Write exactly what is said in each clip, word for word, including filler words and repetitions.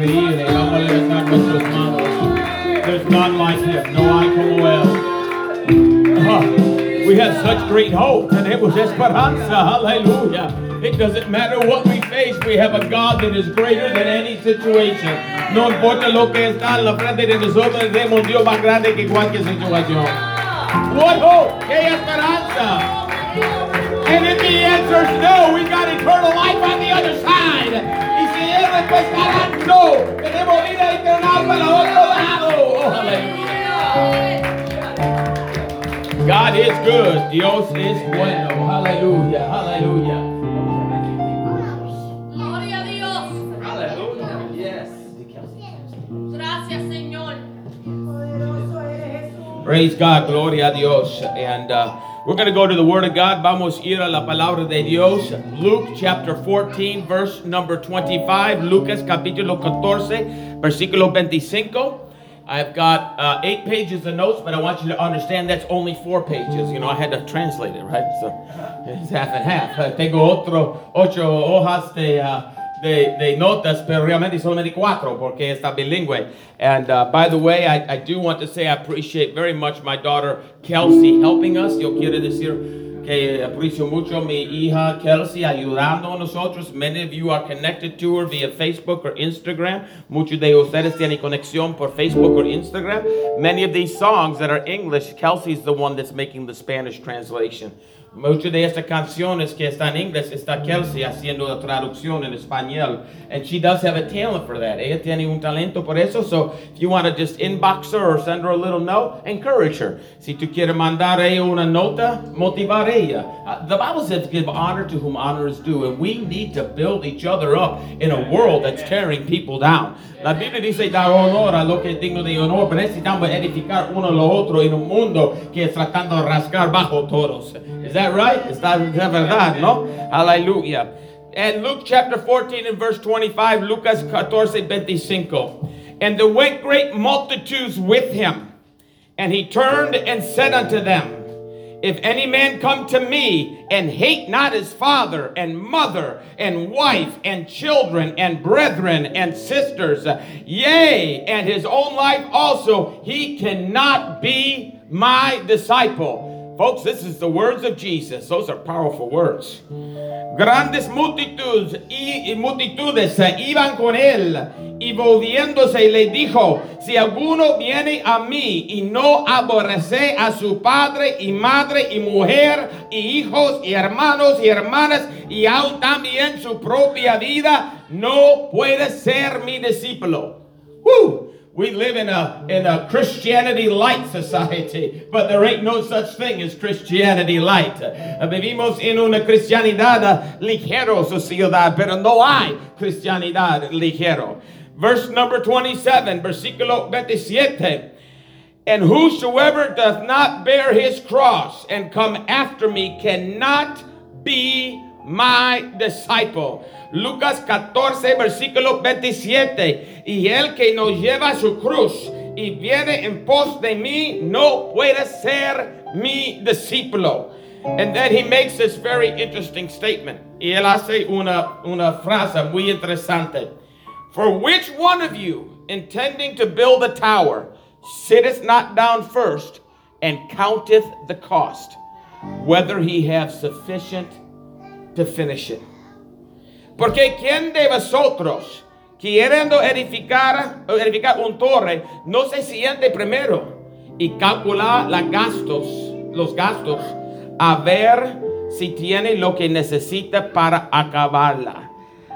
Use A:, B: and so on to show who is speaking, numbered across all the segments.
A: sonreír y vamos a levantar nuestras manos. There's none like him, no hay como él. Uh, we have such great hope. Tenemos esperanza. Hallelujah. It doesn't matter what we face. We have a God that is greater than any situation. No importa lo que está en la frente de nosotros, tenemos un Dios más grande que cualquier situación. What hope? ¿Qué esperanza? And if the answer is no, we got eternal life on the other side. Y si él respuesta no, tenemos vida eterna para el otro lado. Oh, hallelujah. God is good. Dios es bueno. Hallelujah. Hallelujah.
B: Gloria a Dios.
A: Hallelujah. Yes.
B: Gracias, Señor.
A: Praise God. Gloria a Dios. And uh, we're going to go to the Word of God. Vamos a ir a la palabra de Dios. Luke chapter fourteen, verse number twenty-five. Lucas capítulo catorce, versículo veinticinco. I've got uh, eight pages of notes, but I want you to understand that's only four pages. You know, I had to translate it, right? So it's half and half. Uh, tengo otro ocho hojas de, uh, de, de notas, pero realmente solamente cuatro porque está bilingüe. And uh, by the way, I, I do want to say I appreciate very much my daughter Kelsey helping us. Yo quiero decir que aprecio mucho mi hija Kelsey ayudando a nosotros. Many of you are connected to her via Facebook or Instagram. Muchos de ustedes tienen conexión por Facebook or Instagram. Many of these songs that are English, Kelsey's the one that's making the Spanish translation. Muchas de estas canciones que están en inglés está Kelsey haciendo la traducción en español. And she does have a talent for that. Ella tiene un talento por eso. So if you want to just inbox her or send her a little note, encourage her. Si tú quieres mandar a ella una nota, motivar ella. Uh, the Bible says to give honor to whom honor is due. And we need to build each other up in a world that's tearing people down. La Biblia dice dar honor a lo que es digno de honor, pero necesitamos edificar uno a lo otro en un mundo que es tratando de rascar bajo todos. Is that right? Está de verdad, ¿no? Hallelujah. And Luke chapter fourteen and verse twenty-five, Lucas catorce veinticinco. And there went great multitudes with him, and he turned and said unto them, if any man come to me and hate not his father and mother and wife and children and brethren and sisters, yea, and his own life also, he cannot be my disciple. Folks, this is the words of Jesus. Those are powerful words. Grandes multitudes y multitudes iban con él, y volviéndose le dijo, si alguno viene a mí y no aborrece a su padre y madre y mujer y hijos y hermanos y hermanas y aún también su propia vida, no puede ser mi discípulo. Woo! We live in a in a Christianity light society, but there ain't no such thing as Christianity light. Uh, vivimos en una cristianidad ligero sociedad, pero no hay cristianidad ligero. Verse number twenty-seven, versículo veintisiete. And whosoever doth not bear his cross and come after me cannot be my disciple. Lucas catorce, versículo veintisiete. Y el que no lleva su cruz y viene en pos de mí no puede ser mi discípulo. And then he makes this very interesting statement. Y él hace una, una frase muy interesante. For which one of you, intending to build a tower, sitteth not down first and counteth the cost, whether he have sufficient to finish it? Porque ¿quién de vosotros, queriendo edificar, edificar un torre, no se siente primero y calcula los gastos, los gastos, a ver si tiene lo que necesita para acabarla?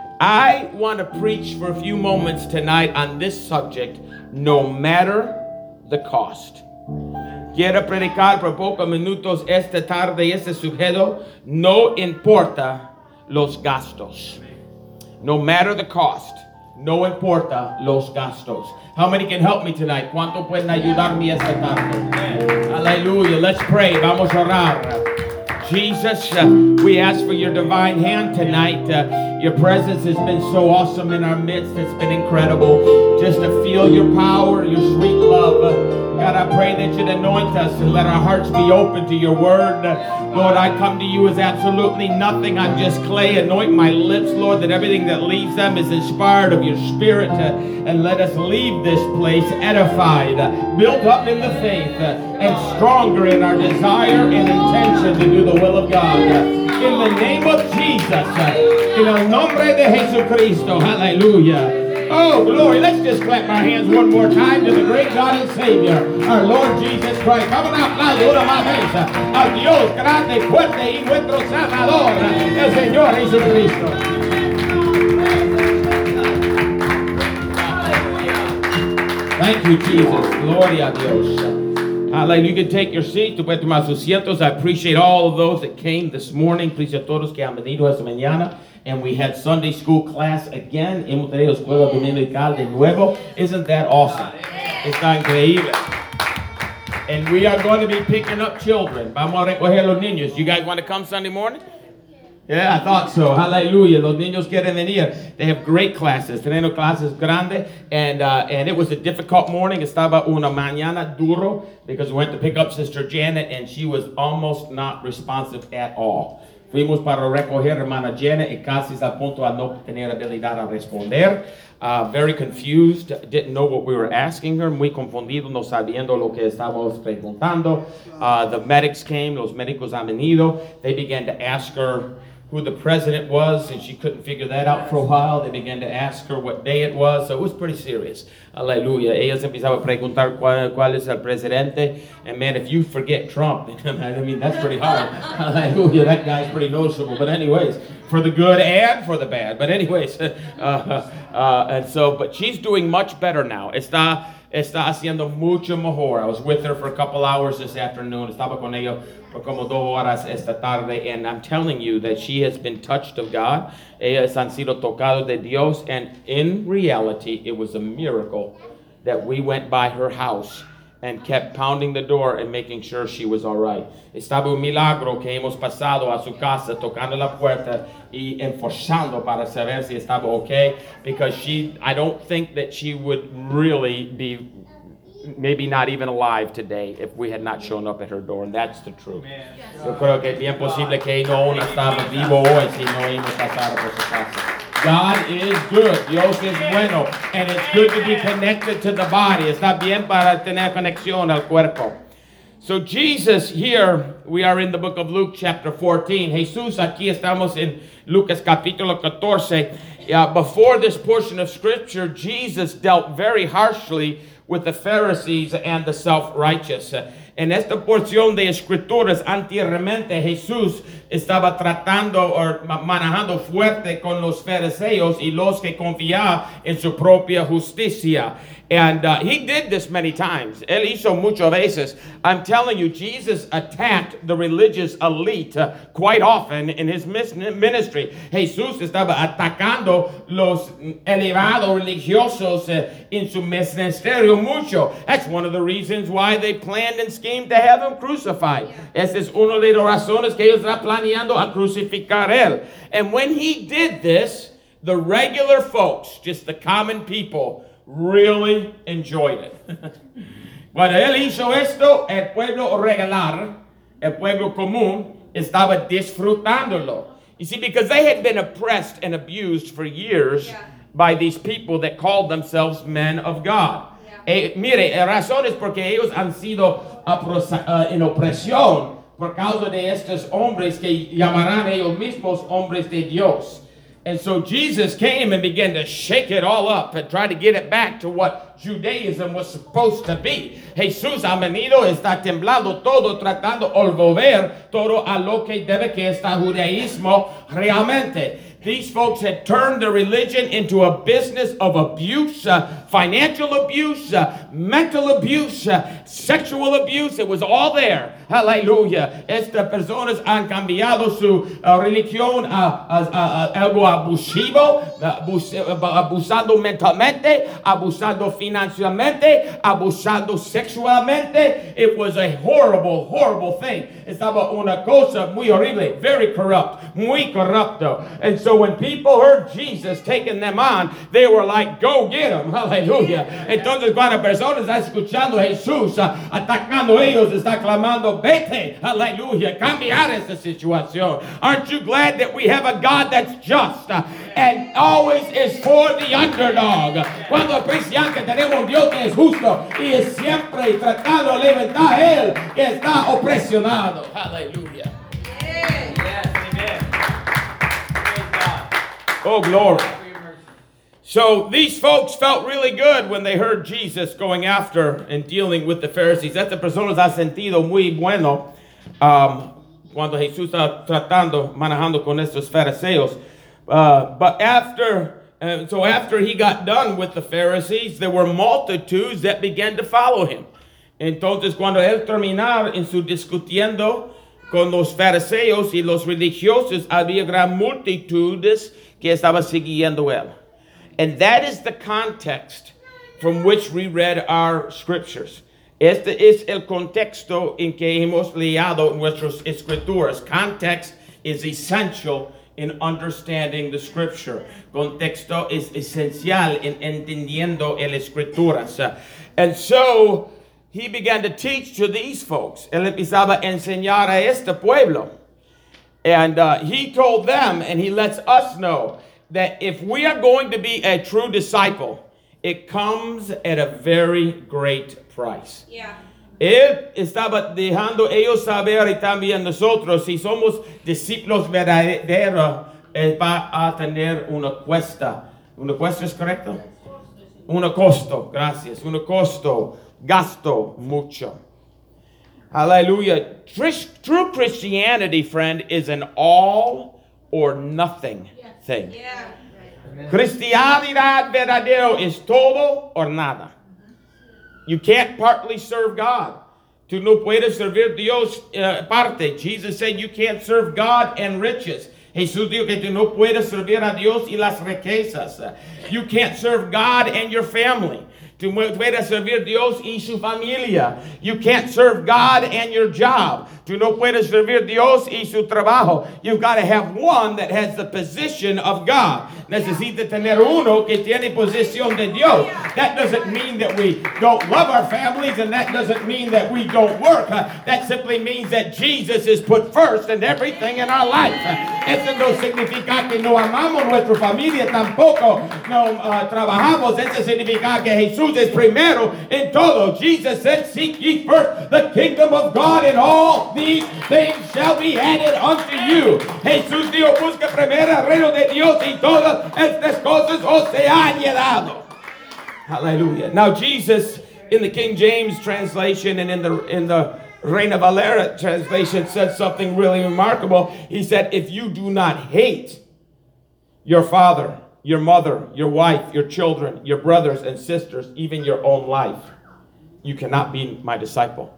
A: I want to preach for a few moments tonight on this subject, no matter the cost. Quiero predicar por pocos minutos esta tarde este sujeto, no importa los gastos. No matter the cost, no importa los gastos. How many can help me tonight? ¿Cuánto pueden ayudarme esta tarde? Hallelujah. Let's pray. Vamos a orar. Jesus, uh, we ask for your divine hand tonight. Uh, your presence has been so awesome in our midst. It's been incredible just to feel your power, your sweet love. Uh, God, I pray that you'd anoint us and let our hearts be open to your word. Lord, I come to you as absolutely nothing. I'm just clay. Anoint my lips, Lord, that everything that leaves them is inspired of your spirit. Uh, and let us leave this place edified, uh, built up in the faith, uh, and stronger in our desire and intention to do the will of God. Uh, in the name of Jesus, uh, in el nombre de Jesucristo, hallelujah. Oh, glory. Let's just clap our hands one more time to the great God and Savior, our Lord Jesus Christ. Vamos a aplaudir una más vez al Dios grande, fuerte y nuestro Salvador, el Señor Jesucristo. Thank you, Jesus. Gloria a Dios. Hallelujah. You can take your seat. Tú puedes tomar sus asientos. I appreciate all of those that came this morning. Appreciate a todos que han venido esta mañana. And we had Sunday school class again. Hemos tenido escuela dominical de nuevo. Isn't that awesome? Está increíble. And we are going to be picking up children. Vamos a recoger los niños. You guys want to come Sunday morning? Yeah, I thought so. Hallelujah. Los niños quieren venir. They have great classes. Tenemos clases grandes. And, uh, and it was a difficult morning. Estaba una mañana duro because we went to pick up Sister Janet and she was almost not responsive at all. Fuimos para recoger hermana Janet y casi a punto a no tener habilidad a responder. Uh, very confused, didn't know what we were asking her, muy confundido, no sabiendo lo que estábamos preguntando. Uh, the medics came, los médicos han venido. They began to ask her who the president was, and she couldn't figure that out for a while. They began to ask her what day it was, so it was pretty serious. Aleluya. Ellos empezaban a preguntar cuál, cuál es el presidente. And man, if you forget Trump, I mean, that's pretty hard. Hallelujah. That guy's pretty noticeable. But anyways, for the good and for the bad. But anyways, uh, uh, and so, but she's doing much better now. Está, está haciendo mucho mejor. I was with her for a couple hours this afternoon. Estaba con ella por como dos horas esta tarde. And I'm telling you that she has been touched of God. Ellas han sido tocados de Dios. And in reality, it was a miracle that we went by her house and kept pounding the door and making sure she was all right. Estaba un milagro que hemos pasado a su casa, tocando la puerta y enforzando para saber si estaba okay, because she, I don't think that she would really be, maybe not even alive today if we had not shown up at her door, and that's the truth. Yo creo que es bien posible que no estaba vivo hoy si no hemos pasado por su casa. God is good. Dios es bueno. And it's good to be connected to the body. Está bien para tener conexión al cuerpo. So Jesus here, we are in the book of Luke chapter fourteen. Jesús, aquí estamos en Lucas capítulo catorce. Uh, before this portion of scripture, Jesus dealt very harshly with the Pharisees and the self-righteous. En esta porción de escrituras, anteriormente Jesús estaba tratando o manejando fuerte con los fariseos y los que confiaban en su propia justicia. And uh, he did this many times. Él hizo muchas veces. I'm telling you, Jesus attacked the religious elite uh, quite often in his ministry. Jesús estaba atacando los elevados religiosos uh, en su ministerio mucho. That's one of the reasons why they planned and schemed to have him crucified. Esa es una de las razones que ellos están planeando a crucificar él. And when he did this, the regular folks, just the common people, really enjoyed it. Cuando él hizo esto, el pueblo regular, el pueblo común, estaba disfrutándolo. You see, because they had been oppressed and abused for years yeah. by these people that called themselves men of God. Yeah. Eh, mire, la razón es porque ellos han sido uh, en opresión por causa de estos hombres que llamarán ellos mismos hombres de Dios. And so Jesus came and began to shake it all up and try to get it back to what Judaism was supposed to be. Jesús ha venido, está temblando todo, tratando de volver todo a lo que debe que está judaísmo realmente. These folks had turned their religion into a business of abuse, uh, financial abuse, uh, mental abuse, uh, sexual abuse. It was all there. Hallelujah. Estas personas han cambiado su uh, religión a, a, a, a algo abusivo, abus, abusando mentalmente, abusando financieramente, abusando sexualmente. It was a horrible, horrible thing. Estaba una cosa muy horrible, very corrupt, muy corrupto. And so so when people heard Jesus taking them on, they were like, go get him. Aleluya. Entonces cuando personas están escuchando a Jesús uh, atacando a ellos, está clamando, vete. Aleluya. Cambiar esta situación. Aren't you glad that we have a God that's just uh, and always is for the underdog? Cuando aprecian que tenemos un Dios que es justo y es siempre tratando de levantar a él que está opresionado. Aleluya.
C: Yes, amen. Praise God.
A: Oh, glory. So these folks felt really good when they heard Jesus going after and dealing with the Pharisees. Estas personas han sentido muy bueno um, cuando Jesús está tratando, manejando con estos fariseos. Uh, but after, uh, so after he got done with the Pharisees, there were multitudes that began to follow him. Entonces, cuando él terminaba en su discutiendo con los fariseos y los religiosos, había gran multitudes que estaban siguiendo él. And that is the context from which we read our scriptures. Este es el contexto en que hemos leído nuestras escrituras. Context is essential in understanding the scripture. Contexto es esencial en entendiendo el escrituras. And so he began to teach to these folks. Él empezaba a enseñar a este pueblo. And uh, he told them, and he lets us know, that if we are going to be a true disciple, it comes at a very great price.
B: Yeah.
A: Él estaba dejando ellos saber y también nosotros, si somos discípulos verdaderos, eh, va a tener una cuesta. ¿Una cuesta es correcto? Un costo, gracias. Un costo, gasto mucho. Hallelujah. True Christianity, friend, is an all or nothing thing.
B: Yeah.
A: Cristianidad verdadero es todo or nada. You can't partly serve God. Tú no puedes servir Dios uh, parte. Jesus said you can't serve God and riches. Jesús dijo que tú no puedes servir a Dios y las riquezas. You can't serve God and your family. Tú puedes servir Dios y su familia. You can't serve God and your job. Tú no puedes servir Dios y su trabajo. You've got to have one that has the position of God. Necesita tener uno que tiene posición de Dios. That doesn't mean that we don't love our families, and that doesn't mean that we don't work. Uh, that simply means that Jesus is put first in everything in our life. Uh, eso no significa que no amamos nuestra familia, tampoco no uh, trabajamos. Eso significa que Jesús es primero en todo. Jesus said, seek ye first the kingdom of God, and all these things shall be added unto you. Jesús dijo, busca primero el reino de Dios y todas estas cosas os se han añadido. Hallelujah. Now Jesus, in the King James translation and in the in the Reina Valera translation, said something really remarkable. He said, if you do not hate your father, your mother, your wife, your children, your brothers and sisters, even your own life, you cannot be my disciple.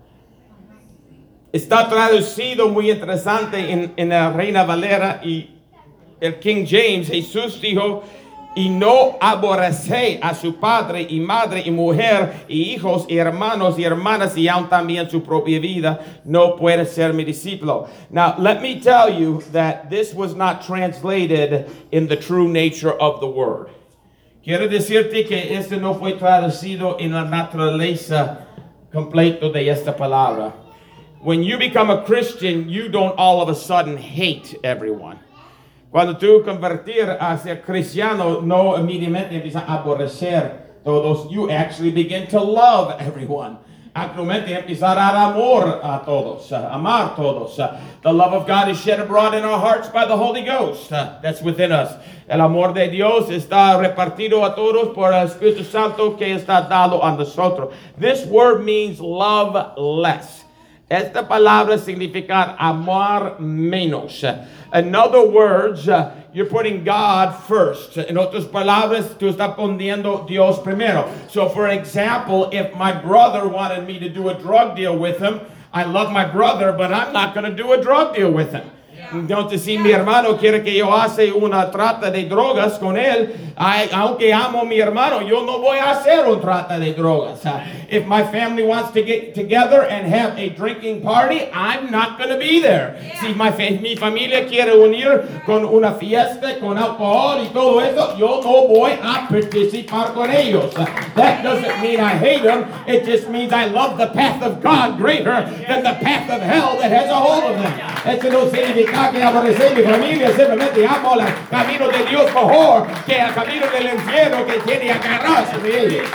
A: Está traducido muy interesante en, en la Reina Valera y el King James. Jesús dijo, y no aborrece a su padre y madre y mujer y hijos y hermanos y hermanas y aún también su propia vida, no puede ser mi discípulo. Now, let me tell you that this was not translated in the true nature of the word. Quiero decirte que este no fue traducido en la naturaleza completa de esta palabra. When you become a Christian, you don't all of a sudden hate everyone. Cuando tú convertir a ser cristiano, no immediately empiezas a aborrecer todos. You actually begin to love everyone. Actualmente empezar a dar amor a todos, uh, amar todos. Uh, the love of God is shed abroad in our hearts by the Holy Ghost. Uh, that's within us. El amor de Dios está repartido a todos por el Espíritu Santo que está dado a nosotros. This word means love less. Esta palabra significa amar menos. In other words, uh, you're putting God first. En otras palabras, tú estás poniendo Dios primero. So, for example, if my brother wanted me to do a drug deal with him, I love my brother, but I'm not going to do a drug deal with him. Entonces, si mi hermano quiere que yo hace una trata de drogas con él, I, aunque amo a mi hermano, yo no voy a hacer un trata de drogas. Uh, if my family wants to get together and have a drinking party, I'm not going to be there.
B: Yeah.
A: Si my fa- mi familia quiere unir con una fiesta, con alcohol y todo eso, yo no voy a participar con ellos. Uh, that doesn't mean I hate them. It just means I love the path of God greater than the path of hell that has a hold of them. Eso no significa que aborrecer mi familia, simplemente amo el camino de Dios mejor que el camino del infierno que tiene agarrarse de ellos.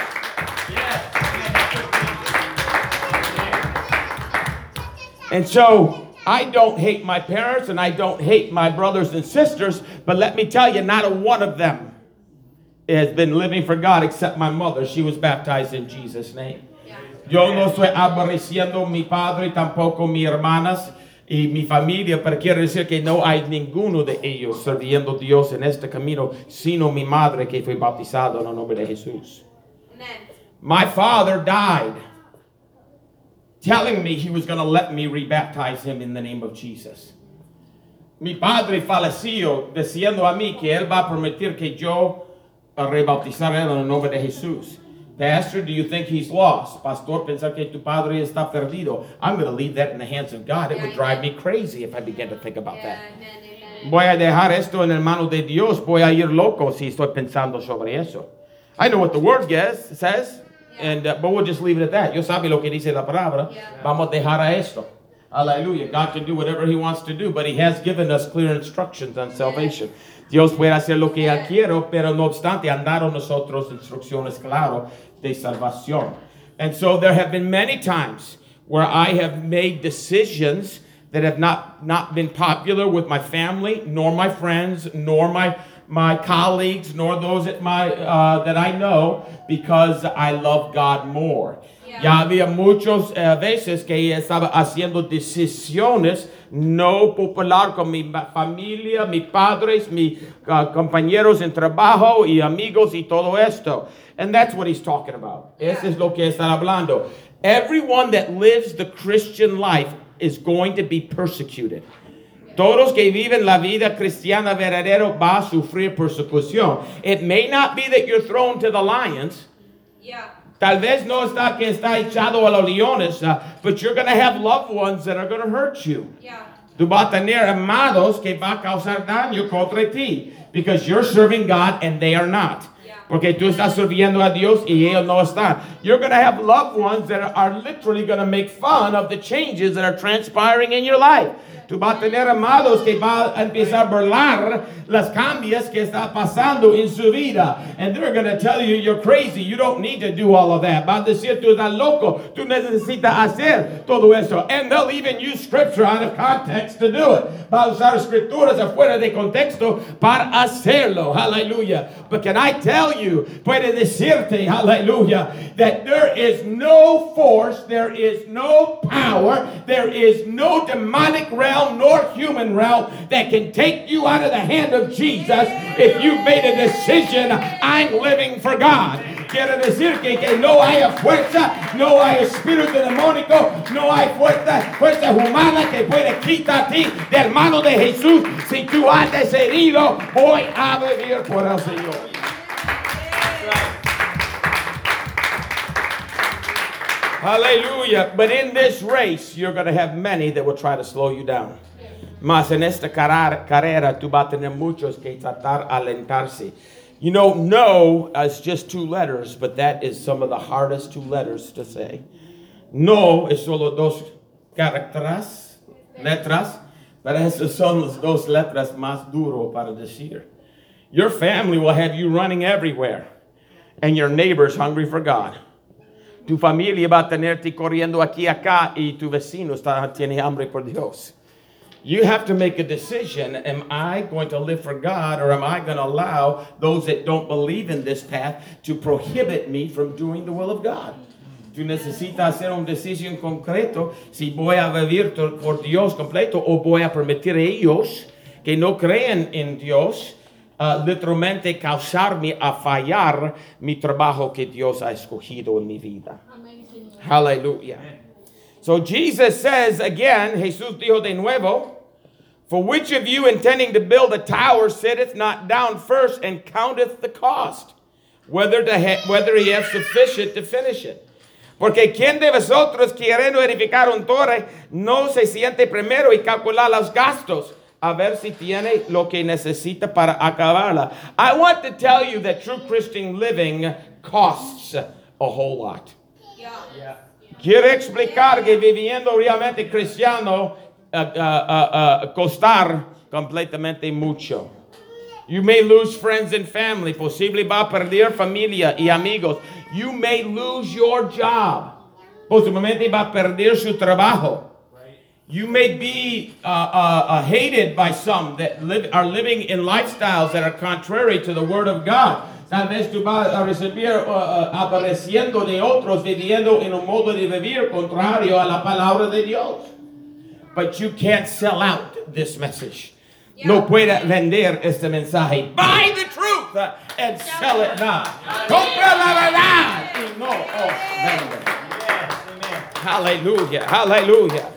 A: And so, I don't hate my parents and I don't hate my brothers and sisters, but let me tell you, not a one of them has been living for God except my mother. She was baptized in Jesus' name. Yo no estoy aborreciendo mi padre, tampoco mi hermanas y mi familia, pero quiero decir que no hay ninguno de ellos sirviendo a Dios en este camino, sino mi madre que fue bautizado en el nombre de Jesús.
B: Amen.
A: My father died telling me he was going to let me rebaptize him in the name of Jesus. Mi padre falleció diciendo a mí que él va a permitir que yo rebautizar él en el nombre de Jesús. Pastor, do you think he's lost? Pastor, pensar que tu padre está perdido. I'm going to leave that in the hands of God. It would drive me crazy if I began to think about that. Voy a dejar esto en el mano de Dios. Voy a ir loco si estoy pensando sobre eso. I know what the word guess, says, and uh, but we'll just leave it at that. Yo sabe lo que dice la palabra. Vamos a dejar a esto. Hallelujah. God can do whatever he wants to do, but he has given us clear instructions on salvation. Dios puede hacer lo que él quiere, pero no obstante, han dado nosotros instrucciones claras de salvación. And so there have been many times where I have made decisions that have not, not been popular with my family, nor my friends, nor my my colleagues, nor those at my uh, that I know, because I love God more.
B: Yeah.
A: Ya había muchas uh, veces que estaba haciendo decisiones no popular con mi familia, mis padres, mis uh, compañeros en trabajo y amigos y todo esto. And that's what he's talking about.
B: Yeah.
A: Eso es lo que está hablando. Everyone that lives the Christian life is going to be persecuted. Todos que viven la vida cristiana verdadero va a sufrir persecución. It may not be that you're thrown to the lions.
B: Yeah.
A: Tal vez no está que está echado a los leones, uh, but you're going to have loved ones that are going to hurt you.
B: Yeah.
A: Tú vas a tener amados que va a causar daño contra ti, because you're serving God and they are not.
B: Yeah.
A: Porque tú estás sirviendo a Dios y ellos no están. You're going to have loved ones that are literally going to make fun of the changes that are transpiring in your life. Tú vas a tener amados que van a empezar a burlar las cambios que está pasando en su vida. And they're going to tell you you're crazy. You don't need to do all of that. Van a decir tú estás loco. Tú necesitas hacer todo eso. And they'll even use scripture out of context to do it. Va a usar escrituras afuera de contexto para hacerlo. Hallelujah. But can I tell you, puede decirte, hallelujah, that there is no force, there is no power, there is no demonic realm nor human realm that can take you out of the hand of Jesus if you've made a decision, I'm living for God. Quiere decir que, que no hay fuerza, no hay espíritu demónico, no hay fuerza, fuerza humana que puede quitar a ti del mano de Jesús. Si tú has decidido, voy a vivir por el Señor. Hallelujah. But in this race, you're going to have many that will try to slow you down. Mas en esta carrera, tú vas a tener muchos que tratar alentarse. You know, no is just two letters, but that is some of the hardest two letters to say. No es solo dos caracteres, letras, pero esas son las dos letras más duro para decir. Your family will have you running everywhere, and your neighbors hungry for God. Tu familia va a tenerte corriendo aquí y acá, y tu vecino está, tiene hambre por Dios. You have to make a decision. Am I going to live for God, or am I going to allow those that don't believe in this path to prohibit me from doing the will of God? Tú necesitas hacer una decisión concreto si voy a vivir por Dios completo o voy a permitir a ellos que no creen en Dios uh, literalmente causarme a fallar mi trabajo que Dios ha escogido en mi vida. Hallelujah. So Jesus says again, Jesús dijo de nuevo, For which of you intending to build a tower sitteth not down first and counteth the cost, whether, to ha- whether he have sufficient to finish it? Porque quien de vosotros queriendo edificar un torre no se siente primero y calcular los gastos, a ver si tiene lo que necesita para acabarla. I want to tell you that true Christian living costs a whole lot.
B: Yeah.
C: Yeah.
A: Quiero explicar que viviendo realmente cristiano uh, uh, uh, uh, costar completamente mucho. You may lose friends and family. Posible va a perder familia y amigos. You may lose your job. Posiblemente va a perder su trabajo. You may be uh, uh, uh, hated by some that live, are living in lifestyles that are contrary to the Word of God. Tal vez tú vas a recibir uh, uh, apareciendo de otros viviendo en un modo de vivir contrario a la palabra de Dios. But you can't sell out this message. No puede vender este mensaje. Buy the truth uh, and sell it not. Compra la verdad y no os vende.
C: Yes, amen.
A: Hallelujah, hallelujah.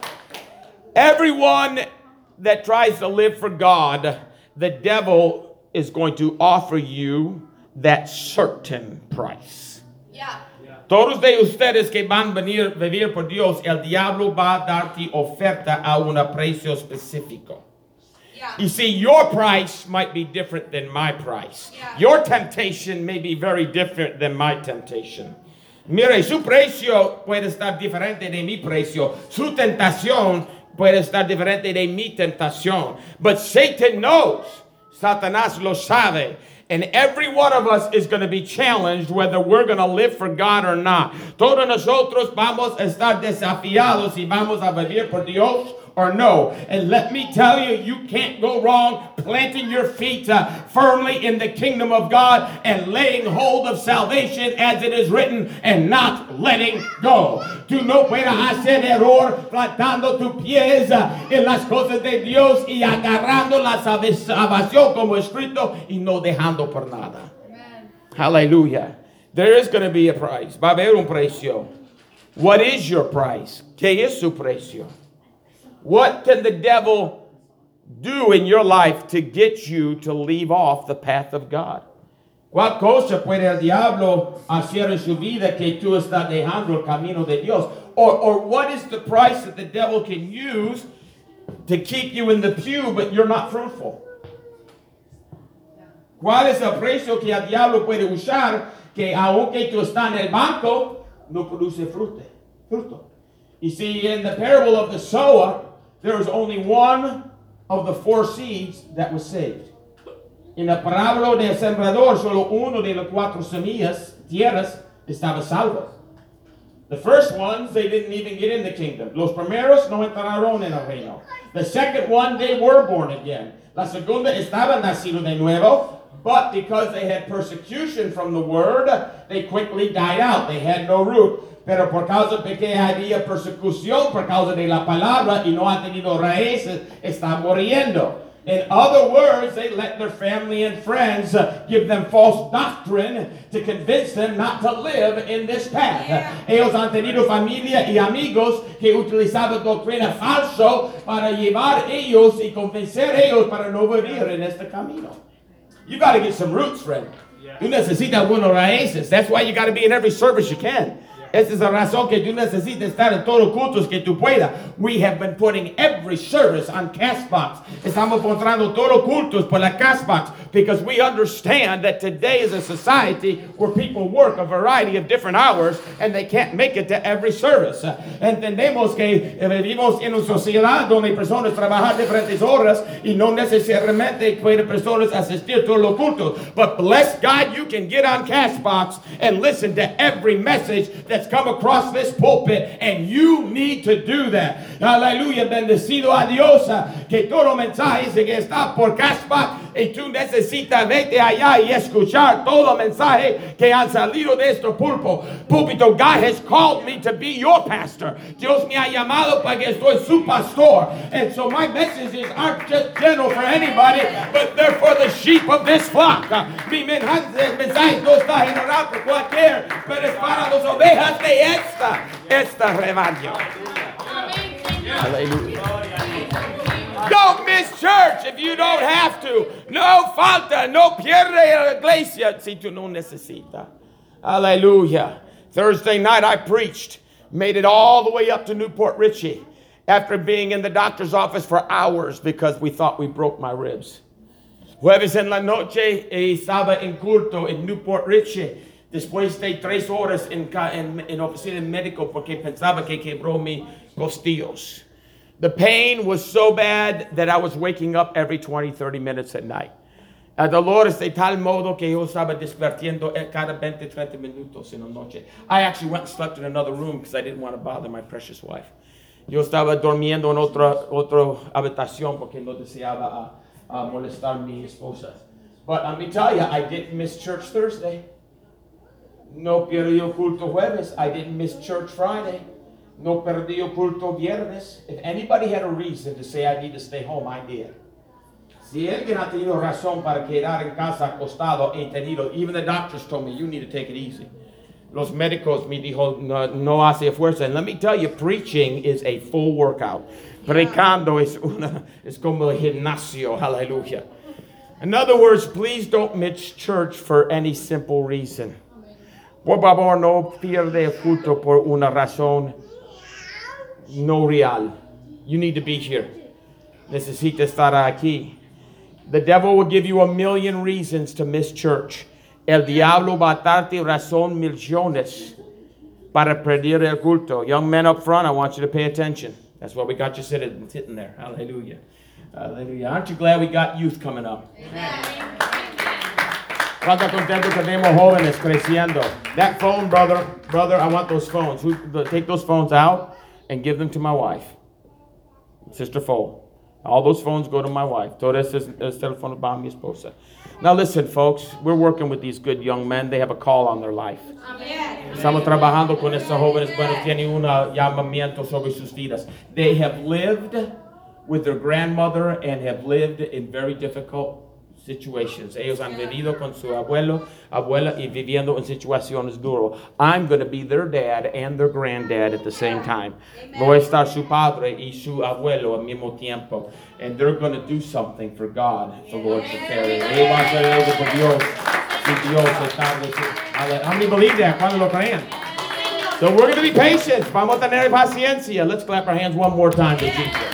A: Everyone that tries to live for God, the devil is going to offer you that certain price.
B: Yeah.
A: Todos de ustedes que van a venir vivir por Dios, el diablo va a darte oferta a un precio específico.
B: Yeah.
A: You see, your price might be different than my price.
B: Yeah.
A: Your temptation may be very different than my temptation. Mire, su precio puede estar diferente de mi precio. Su tentación puede estar diferente de mi tentación. But Satan knows. Satanás lo sabe. And every one of us is going to be challenged whether we're going to live for God or not. Todos nosotros vamos a estar desafiados si vamos a vivir por Dios or no. And let me tell you, you can't go wrong planting your feet uh, firmly in the kingdom of God and laying hold of salvation as it is written and not letting go. Tú no puedes hacer error plantando tus pies uh, en las cosas de Dios y agarrando la salvación como escrito y no dejando por nada.
B: Amen.
A: Hallelujah. There is going to be a price. Va a haber un precio. What is your price? ¿Qué es su precio? What can the devil do in your life to get you to leave off the path of God? ¿Cuál cosa puede el diablo hacer en su vida que tú estás dejando el camino de Dios? Or, or what is the price that the devil can use to keep you in the pew but you're not fruitful? ¿Cuál es el precio que el diablo puede usar que aunque tú estás en el banco no produce fruto? fruto? You see, in the parable of the sower, there was only one of the four seeds that was saved. En la parábola del sembrador, solo uno de las cuatro semillas, tierras, estaba salvo. The first ones, they didn't even get in the kingdom. Los primeros no entraron en el reino. The second one, they were born again. La segunda estaba nacido de nuevo, but because they had persecution from the word, they quickly died out. They had no root. Pero por causa de que había persecución, por causa de la palabra, y no han tenido raíces, están muriendo. In other words, they let their family and friends uh, give them false doctrine to convince them not to live in this path.
B: Yeah.
A: Ellos han tenido familia y amigos que utilizaban doctrina falso para llevar ellos y convencer ellos para no vivir en este camino. You got to get some roots, friend.
C: Yeah.
A: Tú necesitas buenos raíces. That's why you got to be in every service you can. Esa es la razón que tú necesitas estar en todos los cultos que tú puedas. We have been putting every service on Castbox. Estamos encontrando todos los cultos por la Castbox because we understand that today is a society where people work a variety of different hours and they can't make it to every service. Entendemos que vivimos en una sociedad donde personas trabajan diferentes horas y no necesariamente pueden personas asistir a todos los cultos. But bless God, you can get on Castbox and listen to every message that come across this pulpit, and you need to do that. Aleluya, bendecido a Dios, que todo mensaje que está por Castbox y tú necesitas vete allá y escuchar todo mensaje que han salido de este pulpo. Púlpito. God has called me to be your pastor. Dios me ha llamado para que soy su pastor. And so my messages aren't just general for anybody, but they're for the sheep of this flock. Mi mensaje no está general por cualquier, pero es para las ovejas de esta, esta rebaño.
B: Amén, Señor.
A: Aleluya. Don't miss church if you don't have to. No falta, no pierde la iglesia si tú no necesitas. Hallelujah. Thursday night I preached, made it all the way up to Newport Richie after being in the doctor's office for hours because we thought we broke my ribs. Jueves en la noche eh, estaba en culto en Newport Richie. Después de tres horas en, en, en oficina médico porque pensaba que quebró mis costillos. The pain was so bad that I was waking up every twenty, thirty minutes at night. El dolor es de tal modo que yo estaba despertando cada veinte, treinta minutos en la noche. I actually went and slept in another room because I didn't want to bother my precious wife. Yo estaba durmiendo en otra, otra habitación porque no deseaba uh, uh, molestar a mi esposa. But let me tell you, I didn't miss church Thursday. No perdí culto jueves. I didn't miss church Friday. No perdí culto viernes. If anybody had a reason to say I need to stay home, I did. Si alguien ha tenido razón para quedar en casa acostado, he tenido. Even the doctors told me, you need to take it easy. Los médicos me dijo, no, no hace fuerza. And let me tell you, preaching is a full workout. Predicando es, una, es como el gimnasio. Hallelujah. In other words, please don't miss church for any simple reason. Por favor, no pierde el culto por una razón no real. You need to be here. Necesita estar aquí. The devil will give you a million reasons to miss church. El diablo va a darte razón millones para perder el culto. Young men up front, I want you to pay attention. That's why we got you sitting, sitting there. Hallelujah. Hallelujah. Aren't you glad we got youth coming up?
B: Amen.
A: ¿Cuánto contento que tenemos jóvenes creciendo? That phone, brother, brother, I want those phones. Who, take those phones out and give them to my wife, Sister Fole. All those phones go to my wife. Todo ese es teléfono para mi esposa. Now listen, folks, we're working with these good young men. They have a call on their life.
B: Amen.
A: Estamos trabajando con estos jóvenes, pero tienen un llamamiento sobre sus vidas. They have lived with their grandmother and have lived in very difficult situations. Ellos han vivido con su abuelo, abuela y viviendo en situaciones duras. I'm going to be their dad and their granddad at the same time. Voy a estar su padre y su abuelo al mismo tiempo. And they're going to do something for God, for Lord Superior. Ellos van a hacer algo por Dios. Si Dios establece. How many believe that? ¿Cuándo lo creen? So we're going to be patient. Vamos a tener paciencia. Let's clap our hands one more time to Jesus.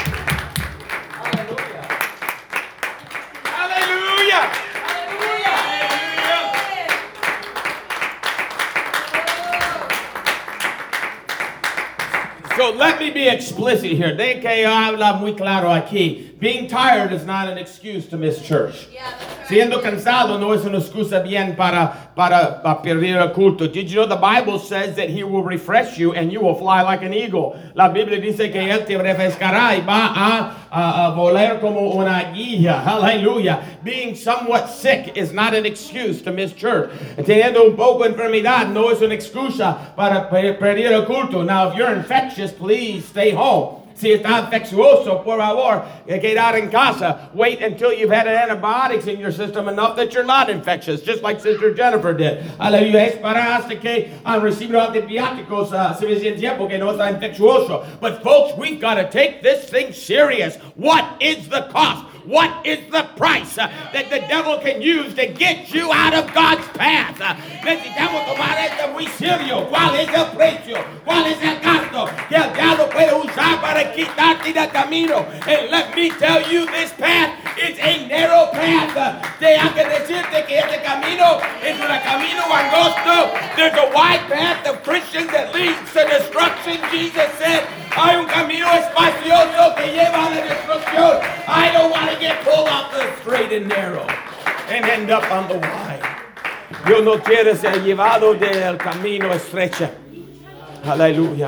A: So let me be explicit here. De que habla muy claro aquí. Being tired is not an excuse to miss church.
B: Yeah, that's right.
A: Siendo cansado no es una excusa bien para, para, para perder el culto. Did you know the Bible says that He will refresh you and you will fly like an eagle? La Biblia dice que Él te refrescará y va a, a, a volar como una aguilla. Hallelujah. Being somewhat sick is not an excuse to miss church. Teniendo un poco de enfermedad no es una excusa para per- perder el culto. Now, if you're infectious, please stay home. Si está infeccioso, por favor, quedar en casa. Wait until you've had antibiotics in your system enough that you're not infectious, just like Sister Jennifer did. Aleluya, espera hasta que han recibido antibióticos uh, suficiente tiempo que no está infeccioso. But folks, we've got to take this thing serious. What is the cost? What is the price uh, that the devil can use to get you out of God's path? Uh, necesitamos tomar esto muy serio. ¿Cuál es el precio? ¿Cuál es el gasto que el diablo puede usar para quitarte del camino? And let me tell you, this path is a narrow path. Uh, tengo que decirte que este camino es un camino angosto. There's a wide path of Christians that leads to destruction. Jesus said, hay un camino espacioso que lleva a la destrucción. I don't want to get pulled off the straight and narrow and end up on the wide. Yo no quiero ser llevado del camino estrecho. Aleluya.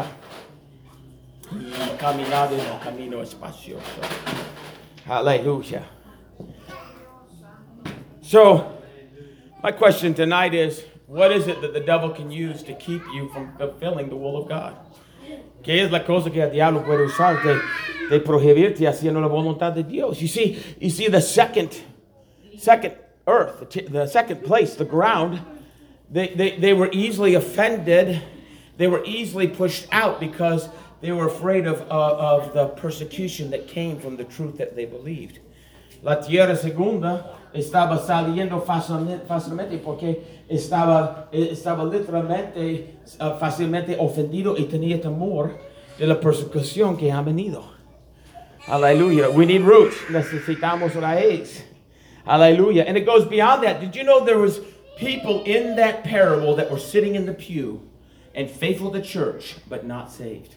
A: Y caminar en el camino espacioso. Hallelujah. So, my question tonight is, what is it that the devil can use to keep you from fulfilling the will of God? ¿Qué es la cosa que el diablo puede usar de, de prohibirte haciendo la voluntad de Dios? You see, you see the second, second earth, the, t- the second place, the ground, they, they, they were easily offended. They were easily pushed out because They were afraid of, uh, of the persecution that came from the truth that they believed. La tierra segunda estaba saliendo fácilmente, fácilmente porque estaba, estaba literalmente uh, fácilmente ofendido y tenía temor de la persecución que ha venido. Hallelujah. We need roots. Necesitamos raíz. Hallelujah. And it goes beyond that. Did you know there was people in that parable that were sitting in the pew and faithful to church, but not saved?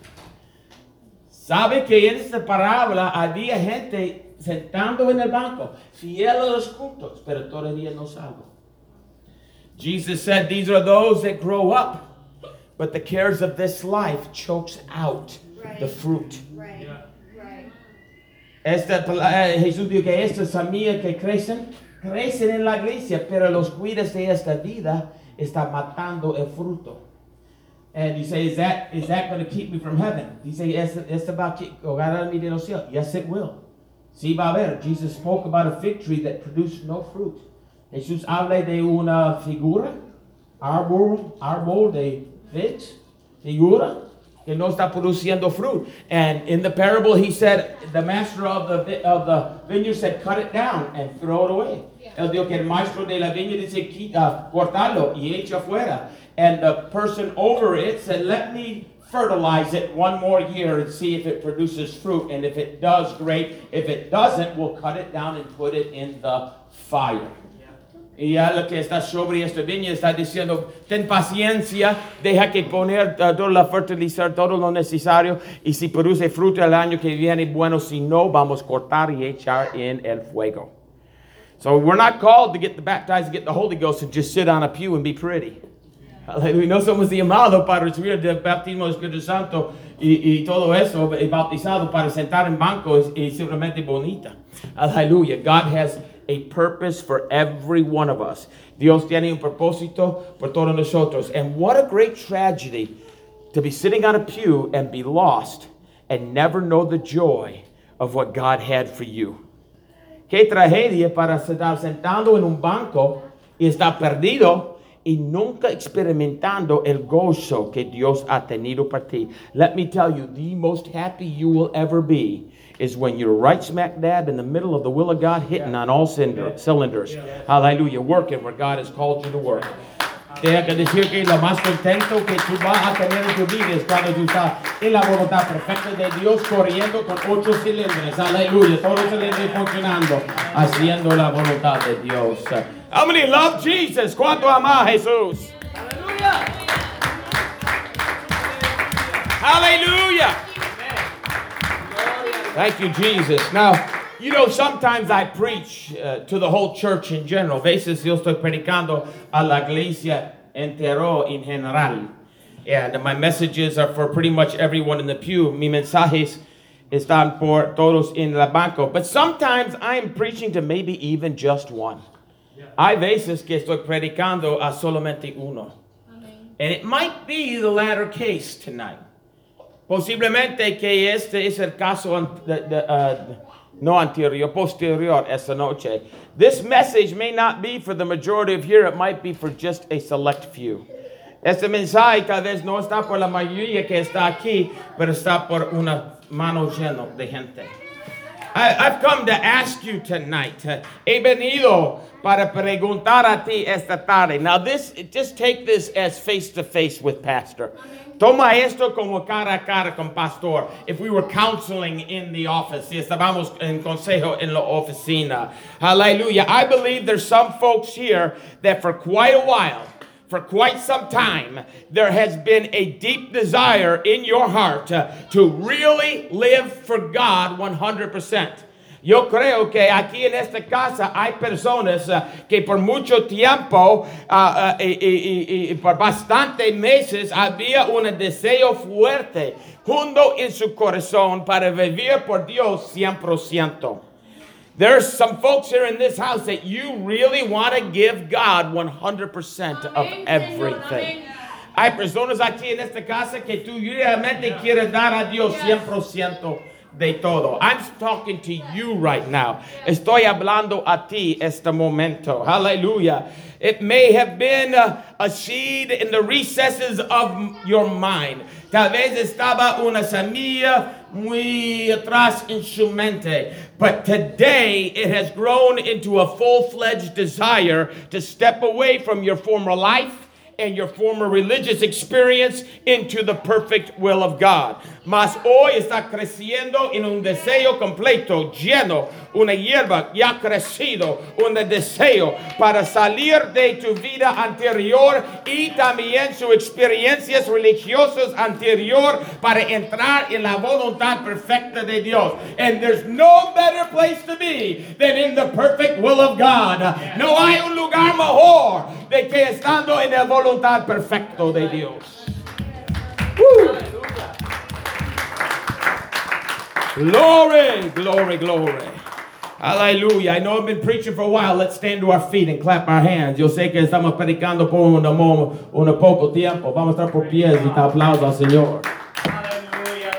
A: ¿Sabe que en esta parábola había gente sentando en el banco, fiel a los cultos, pero todavía no salvo? Jesus said, these are those that grow up, but the cares of this life chokes out
B: Right.
A: the fruit.
B: Right. Right.
A: Esta, eh, Jesús dijo que estas semillas que crecen, crecen en la iglesia, pero los cuidas de esta vida están matando el fruto. And you say, is that is that going to keep me from heaven? You say, es, es about hogarme de los cielos. Yes, it will. Sí va a haber. Jesus spoke about a fig tree that produced no fruit. Jesús habla de una figura, árbol, árbol de figs, figura, que no está produciendo fruit. And in the parable, he said, the master of the of the vineyard said, cut it down and throw it away. Él dijo que el maestro de la viña dice, quita, cortarlo y echa afuera. And the person over it said, let me fertilize it one more year and see if it produces fruit. And if it does, great. If it doesn't, we'll cut it down and put it in the fire. Y ya lo que está sobre esta viña está diciendo, ten paciencia, deja que poner uh, todo la fertilizar, todo lo necesario, y si produce fruto el año que viene, bueno, si no, vamos a cortar y echar en el fuego. So we're not called to get the baptized, to get the Holy Ghost, and just sit on a pew and be pretty. Aleluya. No somos llamados para recibir el bautismo del Espíritu Santo y, y todo eso, y bautizado para sentar en bancos y simplemente bonita. Aleluya. God has a purpose for every one of us. Dios tiene un propósito por todos nosotros. And what a great tragedy to be sitting on a pew and be lost and never know the joy of what God had for you. Qué tragedia para estar sentado en un banco y estar perdido y nunca experimentando el gozo que Dios ha tenido para ti. Let me tell you, the most happy you will ever be is when you're right smack dab in the middle of the will of God, hitting on all cinder, cylinders. Hallelujah, working where God has called you to work. Tengo que decir que lo más contento que tú vas a tener en tu vida es cuando tú estás en la voluntad perfecta de Dios, corriendo con ocho cilindros. Aleluya, todos los cilindros funcionando, haciendo la voluntad de Dios. How many love Jesus? ¿Cuánto ama a Jesús?
C: Hallelujah.
A: Hallelujah. Thank you, Jesus. Now, you know, sometimes I preach uh, to the whole church in general. A veces yo estoy predicando a la iglesia entero en general. And my messages are for pretty much everyone in the pew. Mis mensajes están por todos en la banco. But sometimes I'm preaching to maybe even just one. Hay veces que estoy predicando a solamente uno.
B: Amén.
A: And it might be the latter case tonight. Posiblemente que este es el caso an- de, de, uh, no anterior, posterior esta noche. This message may not be for the majority of here. It might be for just a select few. Este mensaje tal vez no está por la mayoría que está aquí, pero está por una mano llena de gente. I, I've come to ask you tonight. Uh, he venido para preguntar a ti esta tarde. Now this, just take this as face to face with Pastor. Toma esto como cara a cara con Pastor. If we were counseling in the office, si estábamos en consejo en la oficina. Hallelujah. I believe there's some folks here that for quite a while, for quite some time, there has been a deep desire in your heart uh, to really live for God one hundred percent. Yo creo que aquí en esta casa hay personas uh, que por mucho tiempo uh, uh, y, y, y, y por bastantes meses había un deseo fuerte junto en su corazón para vivir por Dios cien por ciento. There's some folks here in this house that you really want to give God one hundred percent of
B: Amén, Señor,
A: everything.
B: amén.
A: Hay personas aquí en esta casa que tú realmente quieres dar a Dios cien por ciento de todo. I'm talking to you right now. Estoy hablando a ti este momento. Hallelujah. It may have been a, a seed in the recesses of your mind. Tal vez estaba una semilla muy atrás en su mente. But today it has grown into a full-fledged desire to step away from your former life and your former religious experience into the perfect will of God. Mas hoy está creciendo en un deseo completo, lleno, una hierba ya crecido, un deseo para salir de tu vida anterior y también sus experiencias religiosas anterior para entrar en la voluntad perfecta de Dios. And there's no better place to be than in the perfect will of God. No hay un lugar mejor de que estando en la voluntad perfecta de Dios. Woo. Glory, glory, glory. Hallelujah. I know I've been preaching for a while. Let's stand to our feet and clap our hands. Yo sé que estamos predicando por un, un poco tiempo. Vamos a estar por pies y te aplauso al Señor.
C: Hallelujah.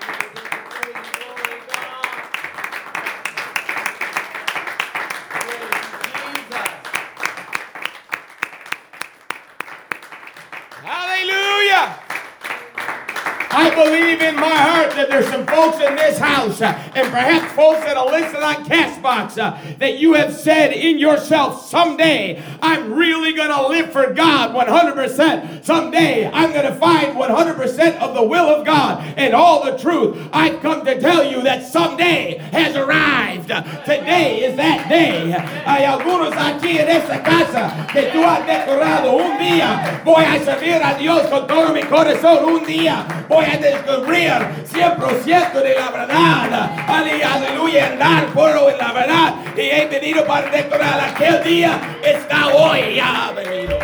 A: Hallelujah. I believe in my heart that there's some folks in this house, uh, and perhaps folks that are listening on Castbox, uh, that you have said in yourself, someday I'm really going to live for God one hundred percent. Someday I'm going to find one hundred percent of the will of God and all the truth. I've come to tell you that someday has arrived. Today is that day. Hay algunos aquí en esta casa que tú has declarado un día voy a servir a Dios con todo mi corazón. Un día voy a descubrir cien por ciento de la verdad. Aleluya, andar por en la verdad. Y he venido para declarar aquel día está hoy. Ya ha venido.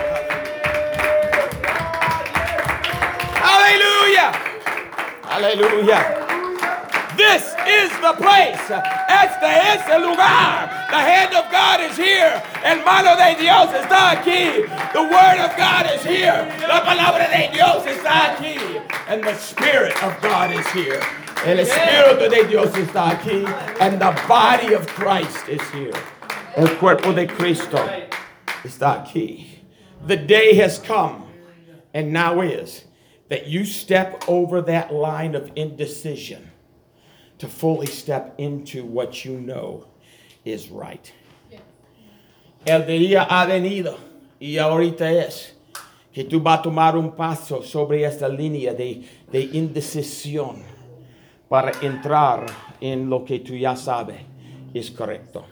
A: Aleluya. Aleluya. This is the place. Este es el lugar. The hand of God is here. El mano de Dios está aquí. The word of God is here. La palabra de Dios está aquí. And the Spirit of God is here. El Espíritu de Dios está aquí. And the body of Christ is here. El cuerpo de Cristo está aquí. The day has come, and now is, that you step over that line of indecision to fully step into what you know is right. El día ha venido y ahorita es que tú vas a tomar un paso sobre esta línea de, de indecisión para entrar en lo que tú ya sabes es correcto.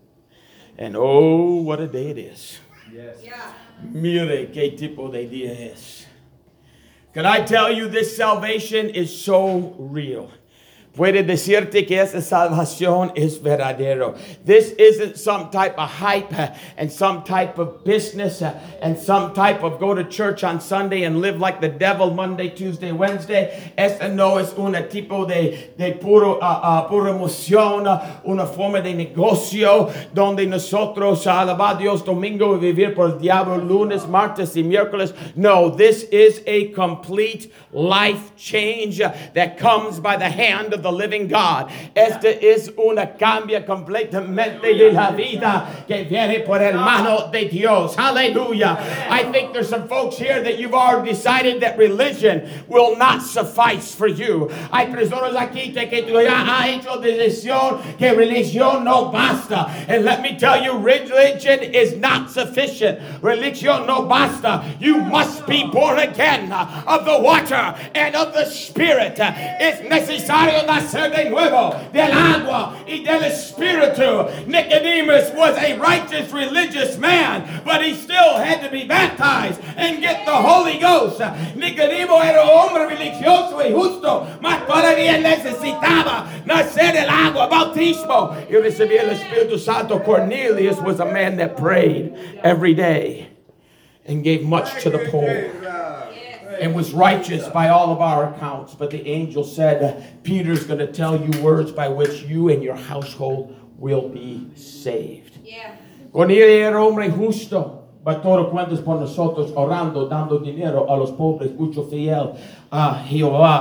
A: And oh, what a day it is.
C: Yes.
A: Mire qué tipo de día es. Can I tell you this salvation is so real? Puede decirte que esa salvación es verdadero. This isn't some type of hype uh, and some type of business uh, and some type of go to church on Sunday and live like the devil Monday, Tuesday, Wednesday. Esta no es un tipo de, de puro, uh, uh, pura emoción, uh, una forma de negocio donde nosotros uh, alabar a Dios domingo y vivir por el diablo lunes, martes y miércoles. No, this is a complete life change uh, that comes by the hand of the living God. Este es una cambia completamente de la vida que viene por el mano de Dios. Hallelujah. I think there's some folks here that you've already decided that religion will not suffice for you. Hay personas aquí que tú ya has hecho decisión que religión no basta. And let me tell you, religion is not sufficient. Religion no basta. You must be born again of the water and of the Spirit. Es necesario nacer de nuevo del agua y del Espíritu. Nicodemus was a righteous religious man, but he still had to be baptized and get the Holy Ghost. Nicodemo era un hombre religioso y justo, mas todavía necesitaba nacer del agua, bautismo, y recibir el Espíritu Santo. Cornelius was a man that prayed every day and gave much to the poor, and was righteous by all of our accounts. But the angel said, Peter's going to tell you words by which you and your household will be saved.
B: Yeah.
A: Cornelio era hombre justo, pastor cuentas por nosotros, orando, dando dinero a los pobres, mucho fiel a Jehová.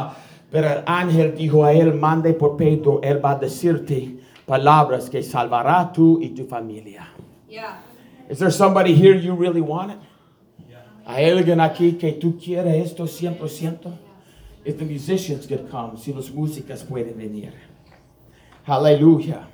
A: Pero el ángel dijo a él, mande por Pedro, él va a decirte palabras que salvará tú y tu familia.
B: Yeah.
A: Is there somebody here you really want it? ¿Hay alguien aquí que tú quieres esto cien por ciento? If the musicians could come, si los músicos pueden venir. Hallelujah.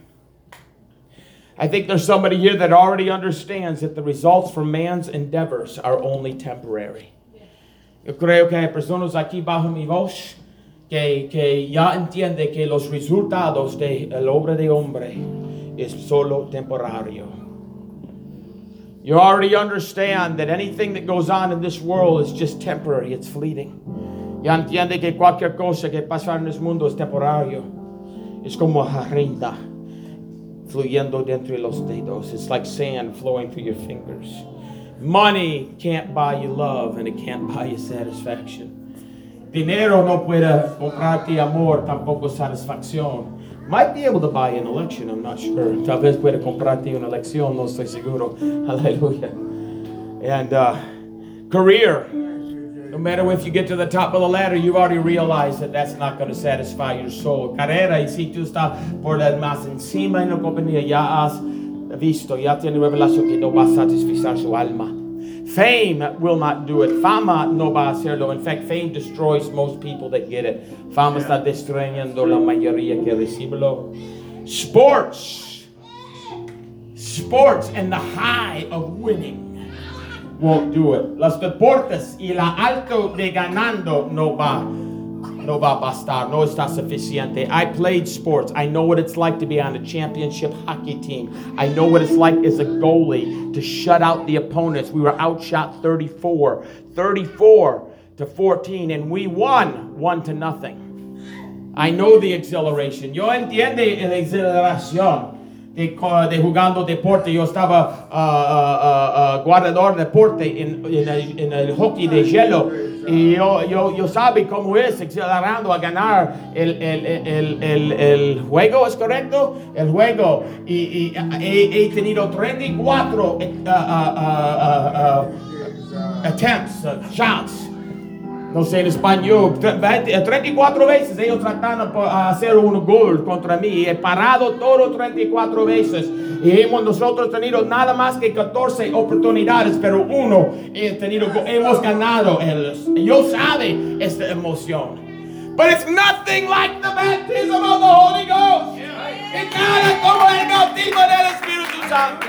A: I think there's somebody here that already understands that the results from man's endeavors are only temporary. Yo creo que hay personas aquí bajo mi voz que, que ya entiende que los resultados de la obra de hombre es solo temporario. You already understand that anything that goes on in this world is just temporary, it's fleeting. Ya entiende que cualquier cosa que pasa en este mundo es temporario. Es como harina fluyendo dentro de los dedos. It's like sand flowing through your fingers. Money can't buy you love and it can't buy you satisfaction. Dinero no puede comprarte amor, tampoco satisfacción. Might be able to buy an election, I'm not sure. Tal vez puede comprarte una elección, no estoy seguro. Hallelujah. And uh, career. No matter if you get to the top of the ladder, you've already realized that that's not going to satisfy your soul. Carrera, y si tú estás por el más encima en la compañía, ya has visto, ya tiene revelación que no va a satisfacer su alma. Fame will not do it. Fama no va a hacerlo. In fact, fame destroys most people that get it. Fama está destruyendo la mayoría que recibirlo. Sports. Sports and the high of winning won't do it. Los deportes y la alto de ganando no va. No va a bastar. No está suficiente. I played sports. I know what it's like to be on a championship hockey team. I know what it's like as a goalie to shut out the opponents. We were outshot thirty-four. thirty-four to fourteen. And we won one to nothing. I know the exhilaration. Yo entiende la exhilaración de, de jugando deporte. Yo estaba uh, uh, uh, guardador deporte en, en, el, en el hockey de hielo. Y yo, yo, yo sabe cómo es exhilarando a ganar el, el, el, el, el juego, ¿es correcto? El juego. Y, y he, he tenido treinta y cuatro uh, uh, uh, uh, attempts, uh, shots. No sé en español. treinta y cuatro veces ellos trataron de hacer un gol contra mí. He parado todo treinta y cuatro veces. Y hemos nosotros tenido nada más que catorce oportunidades, pero uno he tenido, hemos ganado. Yo sabe esta emoción. But it's nothing like the baptism of the Holy Ghost. Es nada como el bautismo del Espíritu Santo.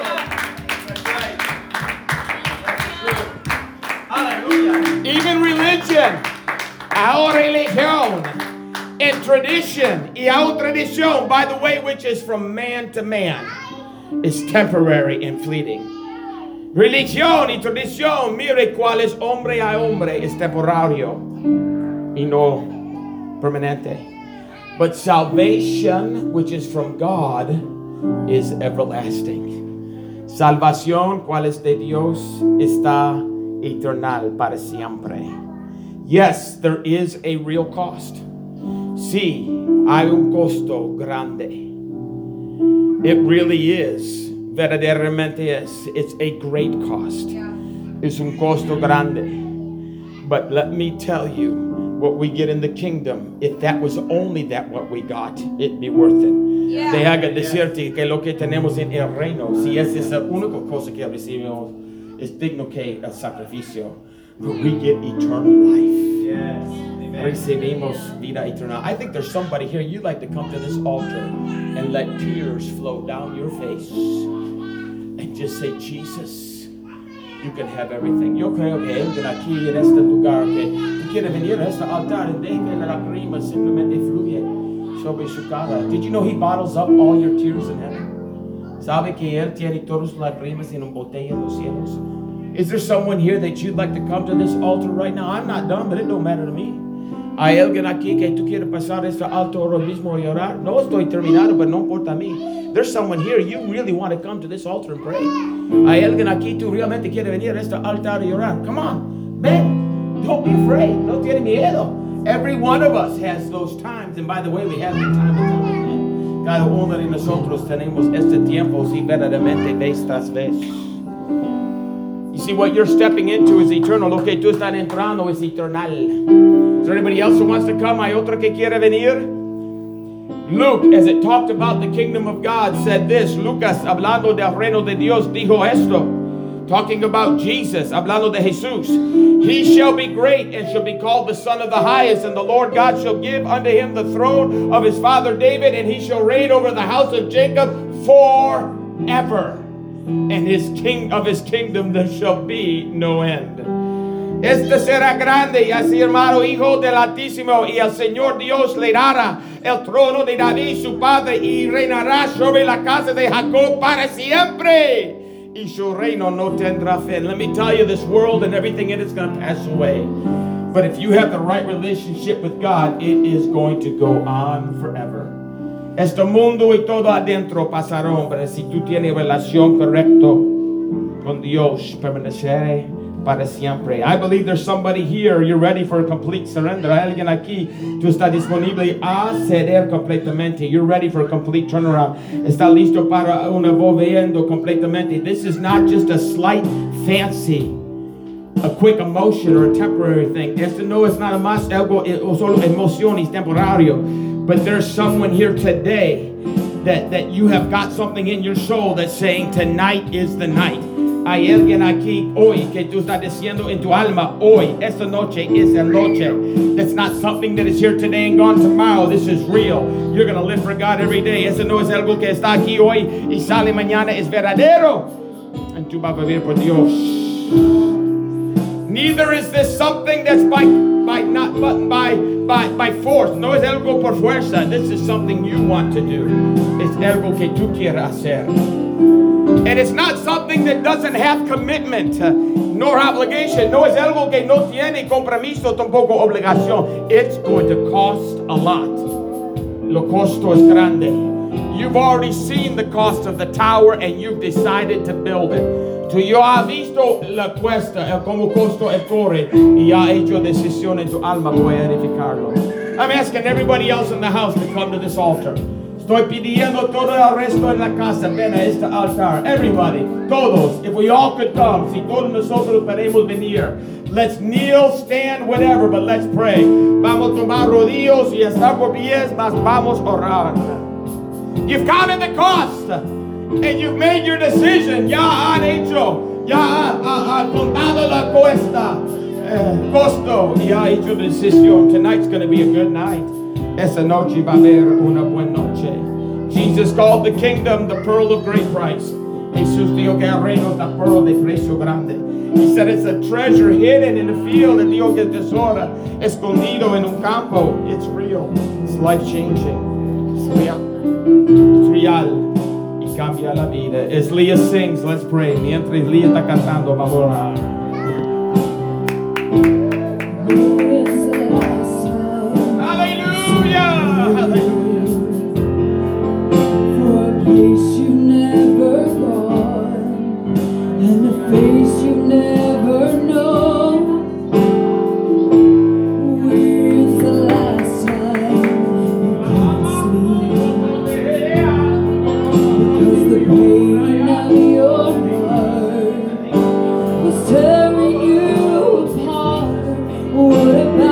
A: Hallelujah. Even religion, our religion, and tradition, y our tradition, by the way, which is from man to man, is temporary and fleeting. Religión y tradición, mire cuál es hombre a hombre, es temporario y no permanente. But salvation, which is from God, is everlasting. Salvación, cuál es de Dios, está eternal para siempre. Yes, there is a real cost. Sí, hay un costo grande. It really is. Verdaderamente es. It's a great cost.
B: Yeah.
A: Es un costo grande. But let me tell you, what we get in the kingdom, if that was only that what we got, it'd be worth it.
B: Yeah.
A: Deja de decirte que lo que tenemos en el reino, si esa es la única cosa que recibimos, es digno que el sacrificio. But we get eternal life.
C: Yes. Amen.
A: Recibimos vida eterna. I think there's somebody here, you'd like to come to this altar and let tears flow down your face and just say, Jesus, you can have everything. Yo creo que alguien aquí en este lugar que tú quieres venir a este altar y deje que la lágrima simplemente fluye sobre su cara. Did you know he bottles up all your tears in heaven? ¿Sabe que él tiene todas las lágrimas en una botella en los cielos? Is there someone here that you'd like to come to this altar right now? I'm not done, but it don't matter to me. ¿Hay alguien aquí que tú quieres pasar este altar ahora mismo y orar? No estoy terminado, pero no importa a mí. There's someone here, you really want to come to this altar and pray. ¿Hay alguien aquí tú realmente quieres venir a este altar y orar? Come on, ven. Don't be afraid. No tiene miedo. Every one of us has those times. And by the way, we have them time and time again. Cada uno de nosotros tenemos este tiempo, si verdaderamente vez tras vez. You see, what you're stepping into is eternal. Lo que tú estás entrando es eternal. Is there anybody else who wants to come? ¿Hay otro que quiere venir? Luke, as it talked about the kingdom of God, said this. Lucas, hablando del reino de Dios, dijo esto. Talking about Jesus, hablando de Jesús. He shall be great and shall be called the Son of the Highest, and the Lord God shall give unto him the throne of his father David, and he shall reign over the house of Jacob forever. And his king of his kingdom there shall be no end. Este será grande y así hermano hijo del Altísimo, y el Señor Dios le dará el trono de David su padre, y reinará sobre la casa de Jacob para siempre. Y su reino no tendrá fin. Let me tell you, this world and everything in it is going to pass away. But if you have the right relationship with God, it is going to go on forever. Este mundo y todo adentro pasarán, pero si tú tienes relación correcta con Dios, permaneceré para siempre. I believe there's somebody here, you're ready for a complete surrender. Hay alguien aquí, tú estás disponible a ceder completamente. You're ready for a complete turnaround. Está listo para un volviendo completamente. This is not just a slight fancy, a quick emotion or a temporary thing. Esto no es nada más algo, solo emociones temporario. But there's someone here today that, that you have got something in your soul that's saying tonight is the night. Hay alguien aquí hoy que tú estás diciendo en tu alma, hoy, esta noche es la noche. That's not something that is here today and gone tomorrow. This is real. You're going to live for God every day. Eso no es algo que está aquí hoy y sale mañana. Es verdadero. And tú vas a vivir por Dios. Neither is this something that's by, by not but by, by, by force. No es algo por fuerza. This is something you want to do. Es algo que tú quieras hacer. And it's not something that doesn't have commitment uh, nor obligation. No es algo que no tiene compromiso, tampoco obligación. It's going to cost a lot. Lo costo es grande. You've already seen the cost of the tower and you've decided to build it. Tú ya has visto la cuesta, el como costo el torre, y ya hecho decisión en tu alma voy a edificarlo. I'm asking everybody else in the house to come to this altar. Estoy pidiendo todo el resto en la casa, ven a este altar. Everybody, todos, if we all could come, si todos nosotros podemos venir. Let's kneel, stand, whatever, but let's pray. Vamos a tomar rodillos y estar por pies, mas vamos a orar. You've counted the cost, and you've made your decision. Ya han hecho, ya ha, ha, ha contado la cuesta, eh, costo, y ha hecho decisión. Tonight's going to be a good night. Esa noche va a haber una buena noche. Jesus called the kingdom the pearl of great price. Jesús dijo que el reino es la pearl de precio grande. He said it's a treasure hidden in the field, and dijo que el tesoro escondido en un campo. It's real. It's life-changing. It's real. It's real. Y cambia la vida. As Leah sings, let's pray. Mientras Leah está cantando, vamos a orar.
D: Tearing you apart. What about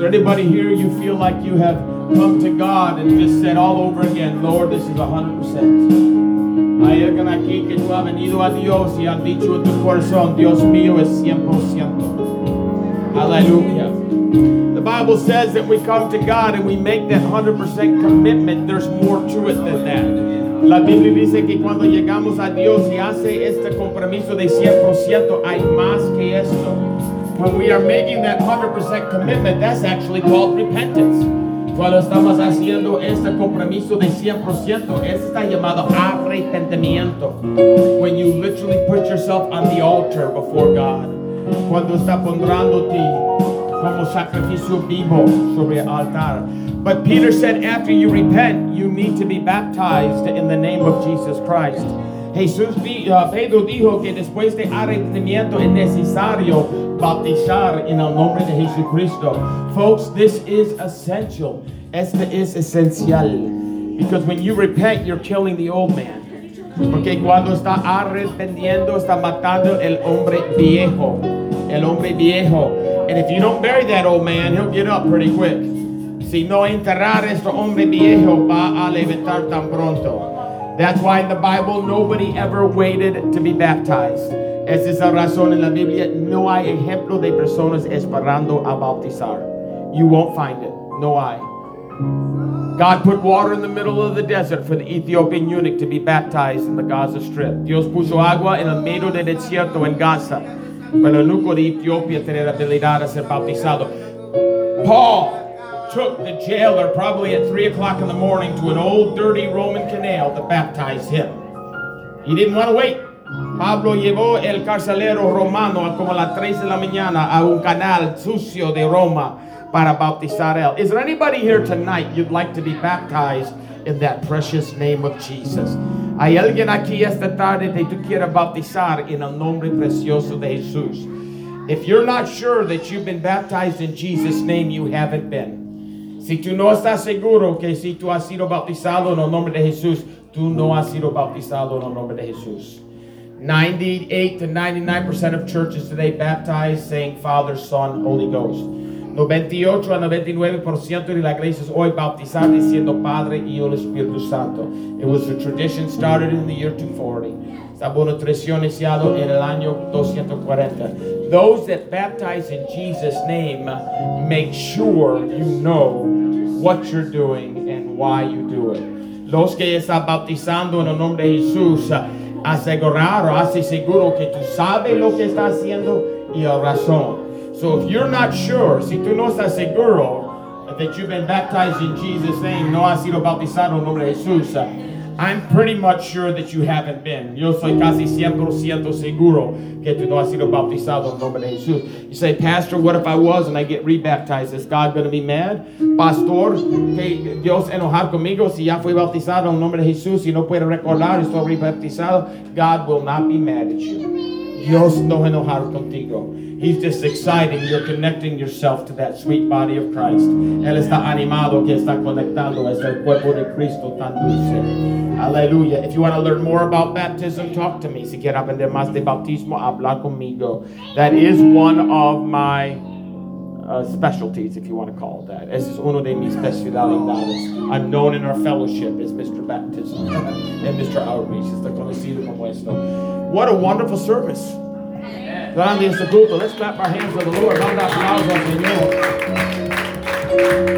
A: anybody here you feel like you have come to God and just said all over again, Lord, this is one hundred percent? Hay alguien aquí que tú has venido a Dios y has dicho en tu corazón, Dios mío es cien por ciento. Hallelujah. The Bible says that we come to God and we make that one hundred percent commitment. There's more to it than that. La Biblia dice que cuando llegamos a Dios y hace este compromiso de cien por ciento, hay más que esto. When we are making that one hundred percent commitment, that's actually called repentance. Cuando estamos haciendo este compromiso de cien por ciento, eso está llamado arrepentimiento. When you literally put yourself on the altar before God. Cuando está pondrándote como sacrificio vivo sobre el altar. But Peter said after you repent, you need to be baptized in the name of Jesus Christ. Jesús, uh, Pedro dijo que después de arrepentimiento es necesario bautizar en el nombre de Jesucristo. Folks, this is essential. Este es esencial. Because when you repent, you're killing the old man. Porque cuando está arrepentiendo, está matando el hombre viejo. El hombre viejo. And if you don't bury that old man, he'll get up pretty quick. Si no enterrar este hombre viejo, va a levantar tan pronto. That's why in the Bible, nobody ever waited to be baptized. Esa es la razón en la Biblia. No hay ejemplo de personas esperando a bautizar. You won't find it. No hay. God put water in the middle of the desert for the Ethiopian eunuch to be baptized in the Gaza Strip. Dios puso agua en el medio del desierto en Gaza para el eunuco de Etiopía tener habilidad a ser bautizado. Paul took the jailer probably at three o'clock in the morning to an old dirty Roman canal to baptize him. He didn't want to wait. Pablo llevó el carcelero romano a como a las tres de la mañana a un canal sucio de Roma para bautizar él. Is there anybody here tonight you'd like to be baptized in that precious name of Jesus? Hay alguien aquí esta tarde que tú quieras bautizar en el nombre precioso de Jesús. If you're not sure that you've been baptized in Jesus' name, you haven't been. Si tú no estás seguro que si tú has sido bautizado en el nombre de Jesús, tú no has sido bautizado en el nombre de Jesús. ninety-eight to ninety-nine percent of churches today baptize saying Father, Son, Holy Ghost. ninety-ocho a ninety-nine percent de la iglesia hoy bautizar diciendo Padre y el Espíritu Santo. It was a tradition started in the year two forty. Esta una tradición iniciado en el año doscientos cuarenta. Those that baptize in Jesus' name make sure you know what you're doing and why you do it. Los que están bautizando en el nombre de Jesús, asegurar o hace seguro que tú sabes lo que está haciendo y la razón. So if you're not sure, si tú no estás seguro that you've been baptized in Jesus' name, no has sido bautizado en nombre de Jesús, I'm pretty much sure that you haven't been. Yo soy casi cien por ciento seguro que tú no has sido bautizado en nombre de Jesús. You say, Pastor, what if I was and I get rebaptized? Is God going to be mad? Pastor, que Dios enojar conmigo si ya fui bautizado en nombre de Jesús y no puedo recordar, estoy rebaptizado. God will not be mad at you. Dios no enojar contigo. He's just excited. You're connecting yourself to that sweet body of Christ. Él está animado que está conectando a ese cuerpo de Cristo tan dulce. Hallelujah. If you want to learn more about baptism, talk to me. Si quieres aprender más de bautismo, habla conmigo. That is one of my uh, specialties, if you want to call it that. Ese es uno de mis especialidades. I'm known in our fellowship as Mister Baptism and Mister Outreach. Está conocido como esto. What a wonderful service. Grande este culto. Let's clap our hands for the Lord. Vamos a aplausos al Señor.